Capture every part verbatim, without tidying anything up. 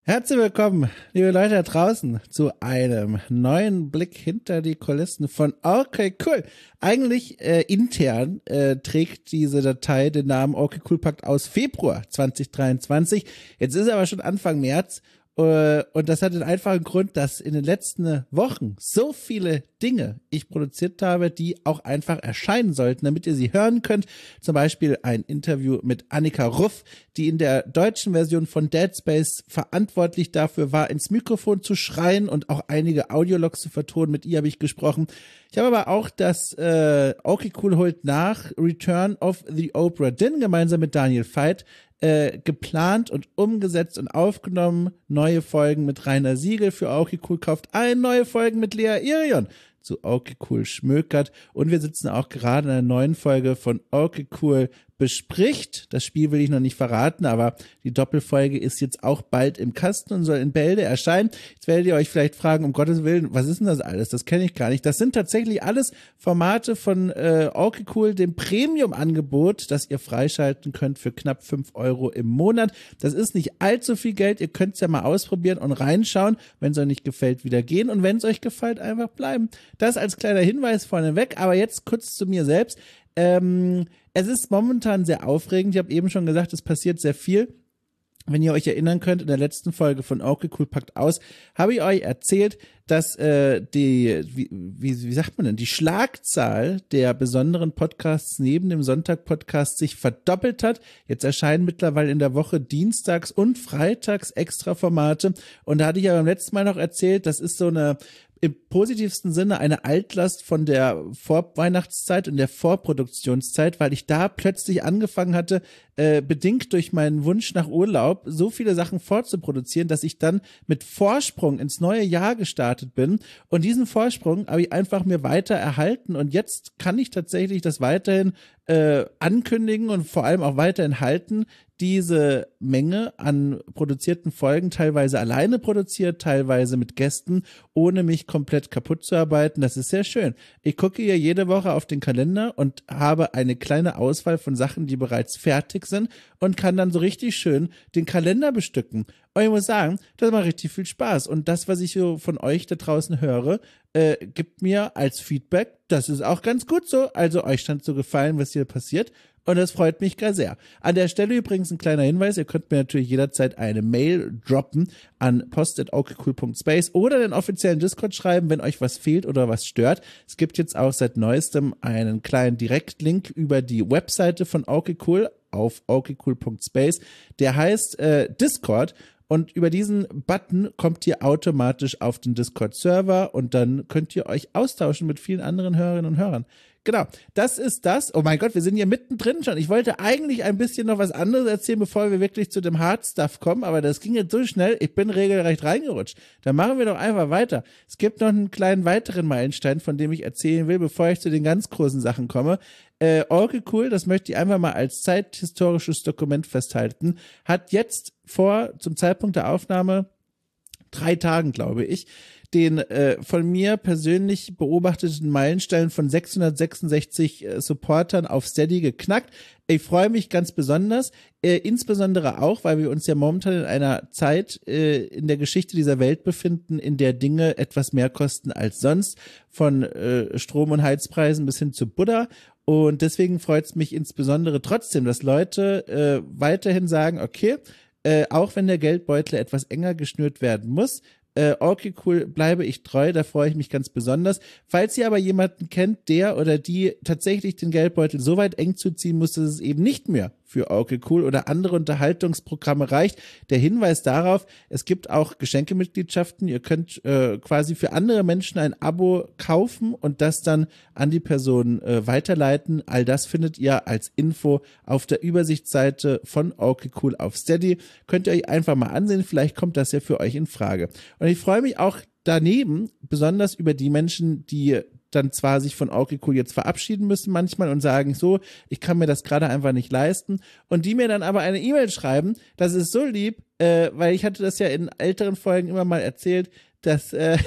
Herzlich willkommen, liebe Leute da draußen, zu einem neuen Blick hinter die Kulissen von Okay Cool. Eigentlich äh, intern äh, trägt diese Datei den Namen Okay Cool Pakt aus Februar zwanzig dreiundzwanzig. Jetzt ist aber schon Anfang März. Und das hat den einfachen Grund, dass in den letzten Wochen so viele Dinge ich produziert habe, die auch einfach erscheinen sollten, damit ihr sie hören könnt. Zum Beispiel ein Interview mit Annika Ruff, die in der deutschen Version von Dead Space verantwortlich dafür war, ins Mikrofon zu schreien und auch einige Audiologs zu vertonen. Mit ihr habe ich gesprochen. Ich habe aber auch das äh, Okay Cool holt nach Return of the Obra Dinn gemeinsam mit Daniel Veit Äh, geplant und umgesetzt und aufgenommen. Neue Folgen mit Rainer Siegel für Okay Cool kauft ein, neue Folgen mit Lea Irion zu Okay Cool schmökert, und wir sitzen auch gerade in einer neuen Folge von Okay Cool bespricht. Das Spiel will ich noch nicht verraten, aber die Doppelfolge ist jetzt auch bald im Kasten und soll in Bälde erscheinen. Jetzt werdet ihr euch vielleicht fragen, um Gottes Willen, was ist denn das alles? Das kenne ich gar nicht. Das sind tatsächlich alles Formate von äh, Okay Cool, dem Premium-Angebot, das ihr freischalten könnt für knapp fünf Euro im Monat. Das ist nicht allzu viel Geld. Ihr könnt es ja mal ausprobieren und reinschauen. Wenn es euch nicht gefällt, wieder gehen. Und wenn es euch gefällt, einfach bleiben. Das als kleiner Hinweis vorneweg. Aber jetzt kurz zu mir selbst. Ähm, es ist momentan sehr aufregend. Ich habe eben schon gesagt, es passiert sehr viel. Wenn ihr euch erinnern könnt, in der letzten Folge von Okay Cool Pakt aus, habe ich euch erzählt, dass äh, die, wie, wie, wie sagt man denn, die Schlagzahl der besonderen Podcasts neben dem Sonntag-Podcast sich verdoppelt hat. Jetzt erscheinen mittlerweile in der Woche dienstags und freitags extra Formate. Und da hatte ich ja beim letzten Mal noch erzählt, das ist so eine im positivsten Sinne eine Altlast von der Vorweihnachtszeit und der Vorproduktionszeit, weil ich da plötzlich angefangen hatte, äh, bedingt durch meinen Wunsch nach Urlaub, so viele Sachen vorzuproduzieren, dass ich dann mit Vorsprung ins neue Jahr gestartet bin. Und diesen Vorsprung habe ich einfach mir weiter erhalten. Und jetzt kann ich tatsächlich das weiterhin äh, ankündigen und vor allem auch weiterhin halten, diese Menge an produzierten Folgen, teilweise alleine produziert, teilweise mit Gästen, ohne mich komplett kaputt zu arbeiten. Das ist sehr schön. Ich gucke hier jede Woche auf den Kalender und habe eine kleine Auswahl von Sachen, die bereits fertig sind, und kann dann so richtig schön den Kalender bestücken. Und ich muss sagen, das macht richtig viel Spaß. Und das, was ich so von euch da draußen höre, äh, gibt mir als Feedback, das ist auch ganz gut so. Also euch scheint so gefallen, was hier passiert. Und das freut mich gar sehr. An der Stelle übrigens ein kleiner Hinweis, ihr könnt mir natürlich jederzeit eine Mail droppen an post at okcool punkt space oder den offiziellen Discord schreiben, wenn euch was fehlt oder was stört. Es gibt jetzt auch seit neuestem einen kleinen Direktlink über die Webseite von Okay Cool auf okcool punkt space. Der heißt äh, Discord. Und über diesen Button kommt ihr automatisch auf den Discord-Server und dann könnt ihr euch austauschen mit vielen anderen Hörerinnen und Hörern. Genau, das ist das. Oh mein Gott, wir sind hier mittendrin schon. Ich wollte eigentlich ein bisschen noch was anderes erzählen, bevor wir wirklich zu dem Hard Stuff kommen, aber das ging jetzt so schnell, ich bin regelrecht reingerutscht. Dann machen wir doch einfach weiter. Es gibt noch einen kleinen weiteren Meilenstein, von dem ich erzählen will, bevor ich zu den ganz großen Sachen komme. Äh, Okay Cool, das möchte ich einfach mal als zeithistorisches Dokument festhalten, hat jetzt vor, zum Zeitpunkt der Aufnahme, drei Tagen, glaube ich, den äh, von mir persönlich beobachteten Meilenstein von sechshundertsechsundsechzig äh, Supportern auf Steady geknackt. Ich freue mich ganz besonders, äh, insbesondere auch, weil wir uns ja momentan in einer Zeit äh, in der Geschichte dieser Welt befinden, in der Dinge etwas mehr kosten als sonst, von äh, Strom- und Heizpreisen bis hin zu Buddha. Und deswegen freut es mich insbesondere trotzdem, dass Leute äh, weiterhin sagen, okay, äh, auch wenn der Geldbeutel etwas enger geschnürt werden muss, Äh, okay, cool, bleibe ich treu, da freue ich mich ganz besonders. Falls ihr aber jemanden kennt, der oder die tatsächlich den Geldbeutel so weit eng zuziehen muss, dass es eben nicht mehr für Okay Cool oder andere Unterhaltungsprogramme reicht, der Hinweis darauf, es gibt auch Geschenkemitgliedschaften, ihr könnt äh, quasi für andere Menschen ein Abo kaufen und das dann an die Person äh, weiterleiten. All das findet ihr als Info auf der Übersichtsseite von Okay Cool auf Steady. Könnt ihr euch einfach mal ansehen, vielleicht kommt das ja für euch in Frage. Und ich freue mich auch daneben besonders über die Menschen, die dann zwar sich von Okay Cool jetzt verabschieden müssen manchmal und sagen so, ich kann mir das gerade einfach nicht leisten, und die mir dann aber eine E-Mail schreiben, das ist so lieb, äh, weil ich hatte das ja in älteren Folgen immer mal erzählt, dass äh,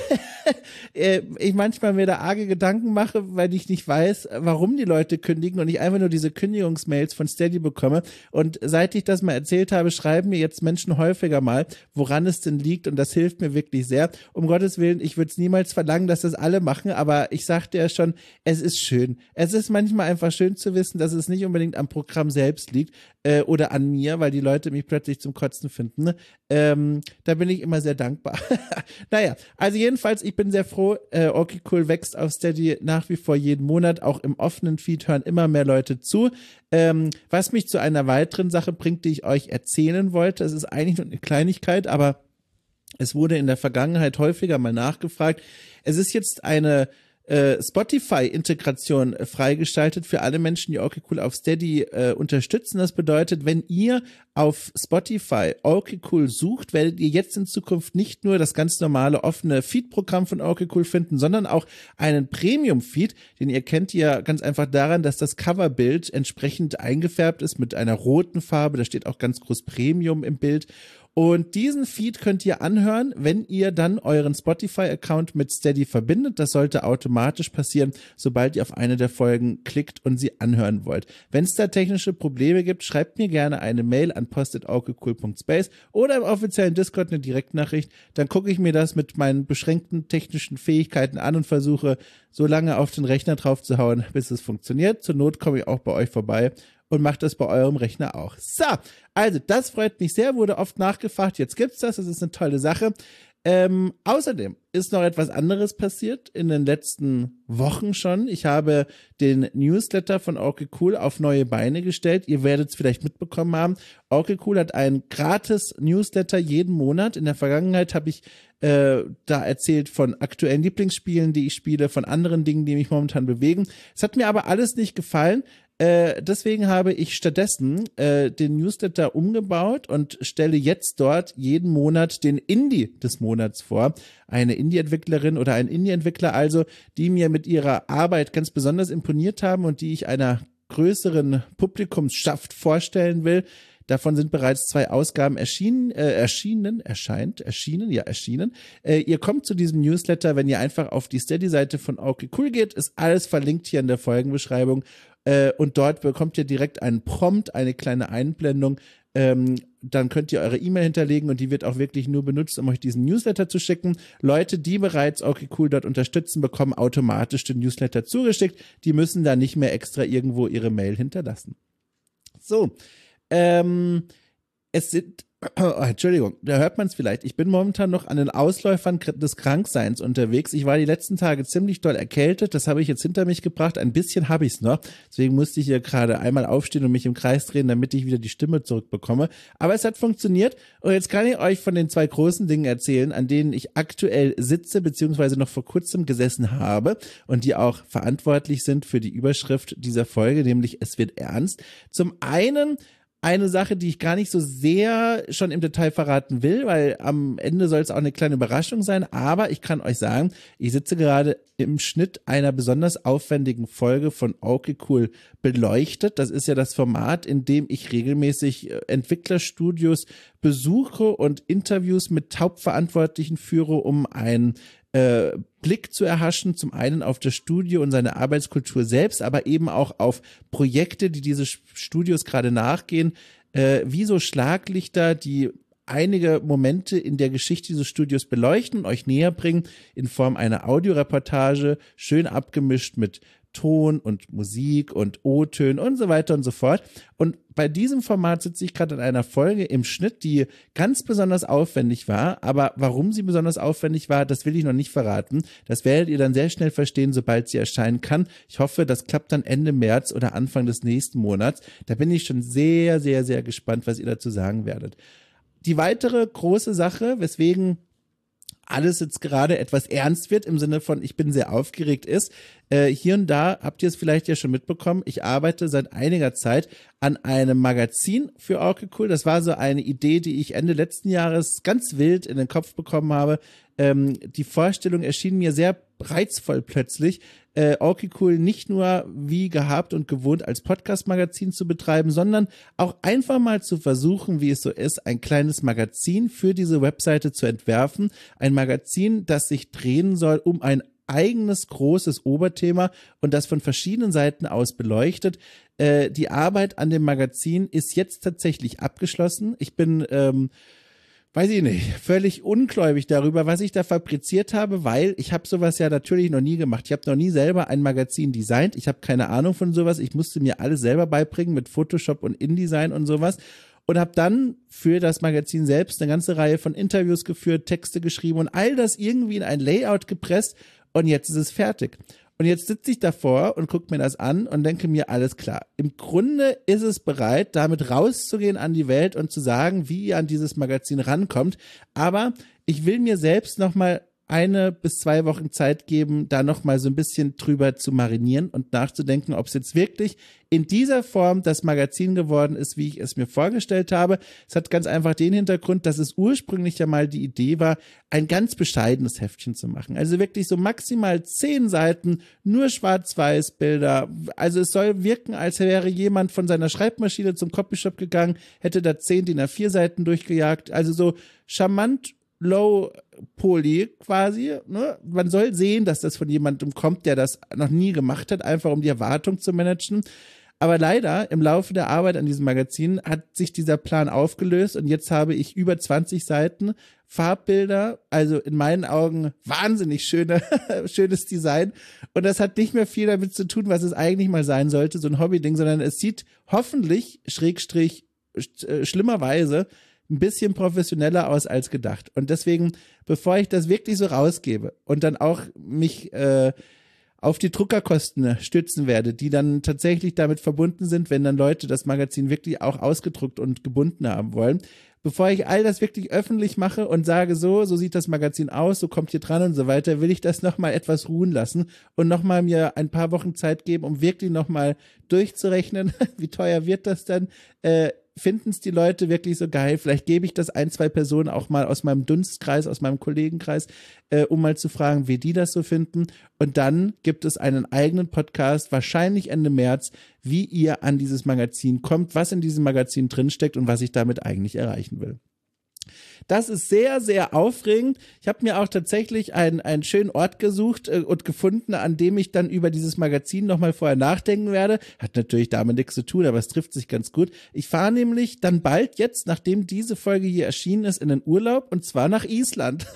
äh, ich manchmal mir da arge Gedanken mache, weil ich nicht weiß, warum die Leute kündigen und ich einfach nur diese Kündigungsmails von Steady bekomme. Und seit ich das mal erzählt habe, schreiben mir jetzt Menschen häufiger mal, woran es denn liegt und das hilft mir wirklich sehr. Um Gottes Willen, ich würde es niemals verlangen, dass das alle machen, aber ich sagte ja schon, es ist schön. Es ist manchmal einfach schön zu wissen, dass es nicht unbedingt am Programm selbst liegt äh, oder an mir, weil die Leute mich plötzlich zum Kotzen finden. Ähm, da bin ich immer sehr dankbar. Naja, also jedenfalls, ich bin sehr froh, äh, Okay Cool wächst auf Steady nach wie vor jeden Monat, auch im offenen Feed hören immer mehr Leute zu. Ähm, was mich zu einer weiteren Sache bringt, die ich euch erzählen wollte, es ist eigentlich nur eine Kleinigkeit, aber es wurde in der Vergangenheit häufiger mal nachgefragt. Es ist jetzt eine äh, Spotify-Integration äh, freigeschaltet für alle Menschen, die Okay Cool auf Steady äh, unterstützen. Das bedeutet, wenn ihr auf Spotify Okay Cool sucht, werdet ihr jetzt in Zukunft nicht nur das ganz normale offene Feed-Programm von Okay Cool finden, sondern auch einen Premium-Feed, den ihr kennt ihr ganz einfach daran, dass das Coverbild entsprechend eingefärbt ist mit einer roten Farbe. Da steht auch ganz groß Premium im Bild. Und diesen Feed könnt ihr anhören, wenn ihr dann euren Spotify-Account mit Steady verbindet. Das sollte automatisch passieren, sobald ihr auf eine der Folgen klickt und sie anhören wollt. Wenn es da technische Probleme gibt, schreibt mir gerne eine Mail an post at okecool punkt space oder im offiziellen Discord eine Direktnachricht. Dann gucke ich mir das mit meinen beschränkten technischen Fähigkeiten an und versuche, so lange auf den Rechner drauf zu hauen, bis es funktioniert. Zur Not komme ich auch bei euch vorbei und macht das bei eurem Rechner auch. So, also das freut mich sehr, wurde oft nachgefragt, jetzt gibt's das, das ist eine tolle Sache. Ähm, außerdem ist noch etwas anderes passiert in den letzten Wochen schon. Ich habe den Newsletter von Okay Cool auf neue Beine gestellt. Ihr werdet es vielleicht mitbekommen haben. Okay Cool hat einen gratis Newsletter jeden Monat. In der Vergangenheit habe ich äh, da erzählt von aktuellen Lieblingsspielen, die ich spiele, von anderen Dingen, die mich momentan bewegen. Es hat mir aber alles nicht gefallen. Äh, deswegen habe ich stattdessen äh, den Newsletter umgebaut und stelle jetzt dort jeden Monat den Indie des Monats vor. Eine Indie-Entwicklerin oder ein Indie-Entwickler also, die mir mit ihrer Arbeit ganz besonders imponiert haben und die ich einer größeren Publikumsschaft vorstellen will. Davon sind bereits zwei Ausgaben erschienen, äh, erschienen, erscheint, erschienen, ja, erschienen. Äh, ihr kommt zu diesem Newsletter, wenn ihr einfach auf die Steady-Seite von Okay Cool geht, ist alles verlinkt hier in der Folgenbeschreibung. Äh, und dort bekommt ihr direkt einen Prompt, eine kleine Einblendung. Ähm, dann könnt ihr eure E-Mail hinterlegen und die wird auch wirklich nur benutzt, um euch diesen Newsletter zu schicken. Leute, die bereits Okay Cool dort unterstützen, bekommen automatisch den Newsletter zugeschickt. Die müssen da nicht mehr extra irgendwo ihre Mail hinterlassen. So, ähm, es sind Oh, Entschuldigung, da hört man es vielleicht. Ich bin momentan noch an den Ausläufern des Krankseins unterwegs. Ich war die letzten Tage ziemlich doll erkältet. Das habe ich jetzt hinter mich gebracht. Ein bisschen habe ich es noch. Deswegen musste ich hier gerade einmal aufstehen und mich im Kreis drehen, damit ich wieder die Stimme zurückbekomme. Aber es hat funktioniert. Und jetzt kann ich euch von den zwei großen Dingen erzählen, an denen ich aktuell sitze, beziehungsweise noch vor kurzem gesessen habe und die auch verantwortlich sind für die Überschrift dieser Folge, nämlich Es wird ernst. Zum einen eine Sache, die ich gar nicht so sehr schon im Detail verraten will, weil am Ende soll es auch eine kleine Überraschung sein, aber ich kann euch sagen, ich sitze gerade im Schnitt einer besonders aufwendigen Folge von Okay Cool beleuchtet. Das ist ja das Format, in dem ich regelmäßig Entwicklerstudios besuche und Interviews mit Hauptverantwortlichen führe, um ein Äh, Blick zu erhaschen, zum einen auf das Studio und seine Arbeitskultur selbst, aber eben auch auf Projekte, die diese Studios gerade nachgehen, äh, wie so Schlaglichter, die einige Momente in der Geschichte dieses Studios beleuchten, euch näher bringen in Form einer Audioreportage, schön abgemischt mit Ton und Musik und O-Tönen und so weiter und so fort. Und bei diesem Format sitze ich gerade in einer Folge im Schnitt, die ganz besonders aufwendig war. Aber warum sie besonders aufwendig war, das will ich noch nicht verraten. Das werdet ihr dann sehr schnell verstehen, sobald sie erscheinen kann. Ich hoffe, das klappt dann Ende März oder Anfang des nächsten Monats. Da bin ich schon sehr, sehr, sehr gespannt, was ihr dazu sagen werdet. Die weitere große Sache, weswegen alles jetzt gerade etwas ernst wird, im Sinne von, ich bin sehr aufgeregt ist. Äh, hier und da habt ihr es vielleicht ja schon mitbekommen, ich arbeite seit einiger Zeit an einem Magazin für Okay Cool. Das war so eine Idee, die ich Ende letzten Jahres ganz wild in den Kopf bekommen habe. Ähm, die Vorstellung erschien mir sehr reizvoll plötzlich, äh, okay cool nicht nur wie gehabt und gewohnt als Podcast-Magazin zu betreiben, sondern auch einfach mal zu versuchen, wie es so ist, ein kleines Magazin für diese Webseite zu entwerfen. Ein Magazin, das sich drehen soll um ein eigenes großes Oberthema und das von verschiedenen Seiten aus beleuchtet. Äh, die Arbeit an dem Magazin ist jetzt tatsächlich abgeschlossen. Ich bin, ähm, weiß ich nicht, völlig ungläubig darüber, was ich da fabriziert habe, weil ich habe sowas ja natürlich noch nie gemacht. Ich habe noch nie selber ein Magazin designt. Ich habe keine Ahnung von sowas. Ich musste mir alles selber beibringen mit Photoshop und InDesign und sowas. Und habe dann für das Magazin selbst eine ganze Reihe von Interviews geführt, Texte geschrieben und all das irgendwie in ein Layout gepresst. Und jetzt ist es fertig. Und jetzt sitze ich davor und gucke mir das an und denke mir, alles klar. Im Grunde ist es bereit, damit rauszugehen an die Welt und zu sagen, wie ihr an dieses Magazin rankommt. Aber ich will mir selbst nochmal eine bis zwei Wochen Zeit geben, da nochmal so ein bisschen drüber zu marinieren und nachzudenken, ob es jetzt wirklich in dieser Form das Magazin geworden ist, wie ich es mir vorgestellt habe. Es hat ganz einfach den Hintergrund, dass es ursprünglich ja mal die Idee war, ein ganz bescheidenes Heftchen zu machen. Also wirklich so maximal zehn Seiten, nur Schwarz-Weiß-Bilder. Also es soll wirken, als wäre jemand von seiner Schreibmaschine zum Copyshop gegangen, hätte da zehn D I N A vier Seiten durchgejagt. Also so charmant Low Poly quasi, ne? Man soll sehen, dass das von jemandem kommt, der das noch nie gemacht hat, einfach um die Erwartung zu managen. Aber leider, im Laufe der Arbeit an diesem Magazin hat sich dieser Plan aufgelöst und jetzt habe ich über zwanzig Seiten Farbbilder, also in meinen Augen wahnsinnig schöne, schönes Design. Und das hat nicht mehr viel damit zu tun, was es eigentlich mal sein sollte, so ein Hobby-Ding, sondern es sieht hoffentlich, Schrägstrich, äh, schlimmerweise, ein bisschen professioneller aus als gedacht. Und deswegen, bevor ich das wirklich so rausgebe und dann auch mich äh, auf die Druckerkosten stützen werde, die dann tatsächlich damit verbunden sind, wenn dann Leute das Magazin wirklich auch ausgedruckt und gebunden haben wollen, bevor ich all das wirklich öffentlich mache und sage, so, so sieht das Magazin aus, so kommt ihr dran und so weiter, will ich das nochmal etwas ruhen lassen und nochmal mir ein paar Wochen Zeit geben, um wirklich nochmal durchzurechnen, wie teuer wird das dann, äh, finden es die Leute wirklich so geil? Vielleicht gebe ich das ein, zwei Personen auch mal aus meinem Dunstkreis, aus meinem Kollegenkreis, äh, um mal zu fragen, wie die das so finden. Und dann gibt es einen eigenen Podcast, wahrscheinlich Ende März, wie ihr an dieses Magazin kommt, was in diesem Magazin drinsteckt und was ich damit eigentlich erreichen will. Das ist sehr, sehr aufregend. Ich habe mir auch tatsächlich einen, einen schönen Ort gesucht äh, und gefunden, an dem ich dann über dieses Magazin nochmal vorher nachdenken werde. Hat natürlich damit nichts zu tun, aber es trifft sich ganz gut. Ich fahre nämlich dann bald jetzt, nachdem diese Folge hier erschienen ist, in den Urlaub und zwar nach Island.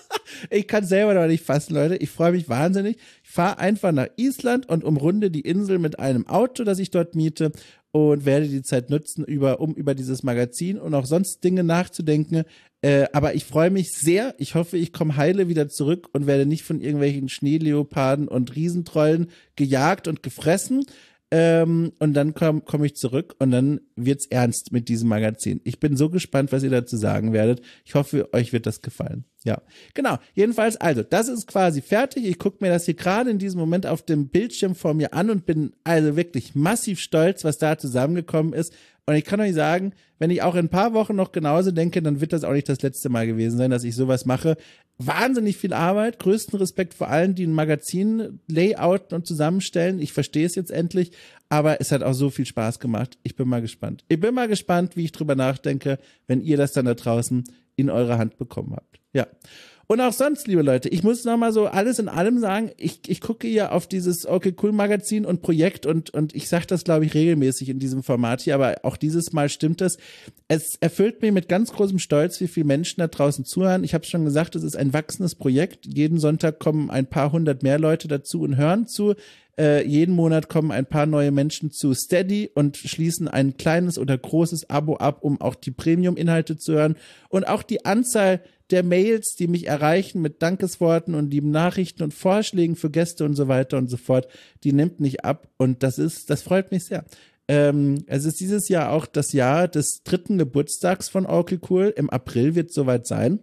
Ich kann selber noch nicht fassen, Leute. Ich freue mich wahnsinnig. Ich fahre einfach nach Island und umrunde die Insel mit einem Auto, das ich dort miete und werde die Zeit nutzen, über, um über dieses Magazin und auch sonst Dinge nachzudenken. Äh, aber ich freue mich sehr. Ich hoffe, ich komme heile wieder zurück und werde nicht von irgendwelchen Schneeleoparden und Riesentrollen gejagt und gefressen. Ähm, und dann komme komm ich zurück und dann wird's ernst mit diesem Magazin. Ich bin so gespannt, was ihr dazu sagen werdet. Ich hoffe, euch wird das gefallen. Ja, genau. Jedenfalls, also, das ist quasi fertig. Ich gucke mir das hier gerade in diesem Moment auf dem Bildschirm vor mir an und bin also wirklich massiv stolz, was da zusammengekommen ist. Und ich kann euch sagen, wenn ich auch in ein paar Wochen noch genauso denke, dann wird das auch nicht das letzte Mal gewesen sein, dass ich sowas mache. Wahnsinnig viel Arbeit, größten Respekt vor allen, die ein Magazin layouten und zusammenstellen. Ich verstehe es jetzt endlich, aber es hat auch so viel Spaß gemacht. Ich bin mal gespannt. Ich bin mal gespannt, wie ich drüber nachdenke, wenn ihr das dann da draußen in eure Hand bekommen habt. Ja. Und auch sonst, liebe Leute, ich muss noch mal so alles in allem sagen, ich, ich gucke hier auf dieses Okay Cool Magazin und Projekt und, und ich sage das, glaube ich, regelmäßig in diesem Format hier, aber auch dieses Mal stimmt es. Es erfüllt mich mit ganz großem Stolz, wie viele Menschen da draußen zuhören. Ich habe schon gesagt, es ist ein wachsendes Projekt. Jeden Sonntag kommen ein paar hundert mehr Leute dazu und hören zu. Äh, jeden Monat kommen ein paar neue Menschen zu Steady und schließen ein kleines oder großes Abo ab, um auch die Premium-Inhalte zu hören. Und auch die Anzahl der Mails, die mich erreichen mit Dankesworten und lieben Nachrichten und Vorschlägen für Gäste und so weiter und so fort, die nimmt nicht ab. Und das ist, das freut mich sehr. Ähm, es ist dieses Jahr auch das Jahr des dritten Geburtstags von Okay Cool. Im April wird es soweit sein.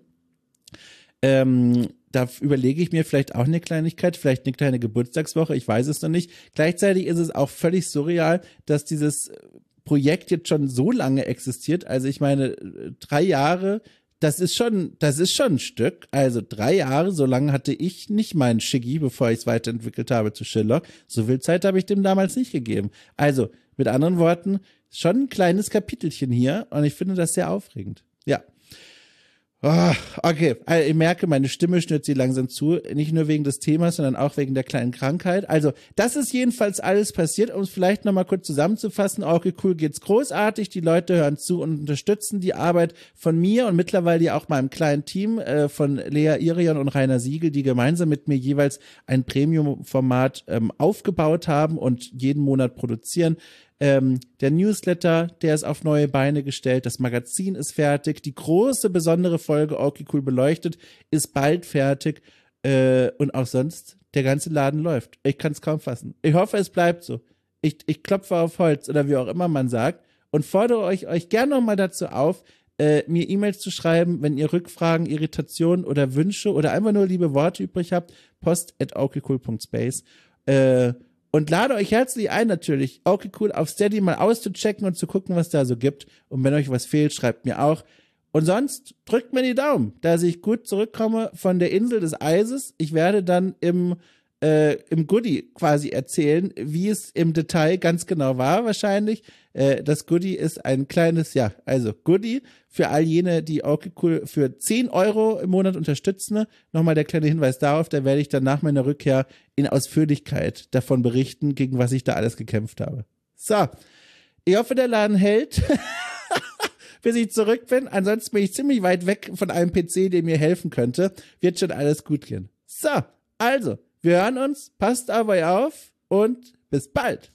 Ähm, da überlege ich mir vielleicht auch eine Kleinigkeit, vielleicht eine kleine Geburtstagswoche, ich weiß es noch nicht. Gleichzeitig ist es auch völlig surreal, dass dieses Projekt jetzt schon so lange existiert. Also ich meine, drei Jahre, das ist schon, das ist schon ein Stück. Also drei Jahre, so lange hatte ich nicht meinen Shiggy, bevor ich es weiterentwickelt habe zu Sherlock. So viel Zeit habe ich dem damals nicht gegeben. Also, mit anderen Worten, schon ein kleines Kapitelchen hier und ich finde das sehr aufregend. Ja. Oh, okay, also ich merke, meine Stimme schnürt sie langsam zu, nicht nur wegen des Themas, sondern auch wegen der kleinen Krankheit. Also, das ist jedenfalls alles passiert, um es vielleicht nochmal kurz zusammenzufassen. Okay, cool, geht's großartig, die Leute hören zu und unterstützen die Arbeit von mir und mittlerweile ja auch meinem kleinen Team äh, von Lea Irion und Rainer Siegel, die gemeinsam mit mir jeweils ein Premium-Format ähm, aufgebaut haben und jeden Monat produzieren. Ähm, der Newsletter, der ist auf neue Beine gestellt, das Magazin ist fertig, die große besondere Folge Okay Cool beleuchtet ist bald fertig äh, und auch sonst, der ganze Laden läuft. Ich kann es kaum fassen. Ich hoffe, es bleibt so. Ich, ich klopfe auf Holz oder wie auch immer man sagt und fordere euch, euch gerne nochmal dazu auf, äh, mir E-Mails zu schreiben, wenn ihr Rückfragen, Irritationen oder Wünsche oder einfach nur liebe Worte übrig habt, post at okaycool punkt space. Äh, Und lade euch herzlich ein, natürlich, okay, cool, auf Steady mal auszuchecken und zu gucken, was da so gibt. Und wenn euch was fehlt, schreibt mir auch. Und sonst drückt mir die Daumen, dass ich gut zurückkomme von der Insel des Eises. Ich werde dann im, äh, im Goodie quasi erzählen, wie es im Detail ganz genau war wahrscheinlich. Äh, das Goodie ist ein kleines, ja, also Goodie für all jene, die okay cool für zehn Euro im Monat unterstützen. Nochmal der kleine Hinweis darauf, da werde ich dann nach meiner Rückkehr in Ausführlichkeit davon berichten, gegen was ich da alles gekämpft habe. So, ich hoffe, der Laden hält, bis ich zurück bin. Ansonsten bin ich ziemlich weit weg von einem P C, der mir helfen könnte. Wird schon alles gut gehen. So, also, wir hören uns, passt auf euch auf und bis bald.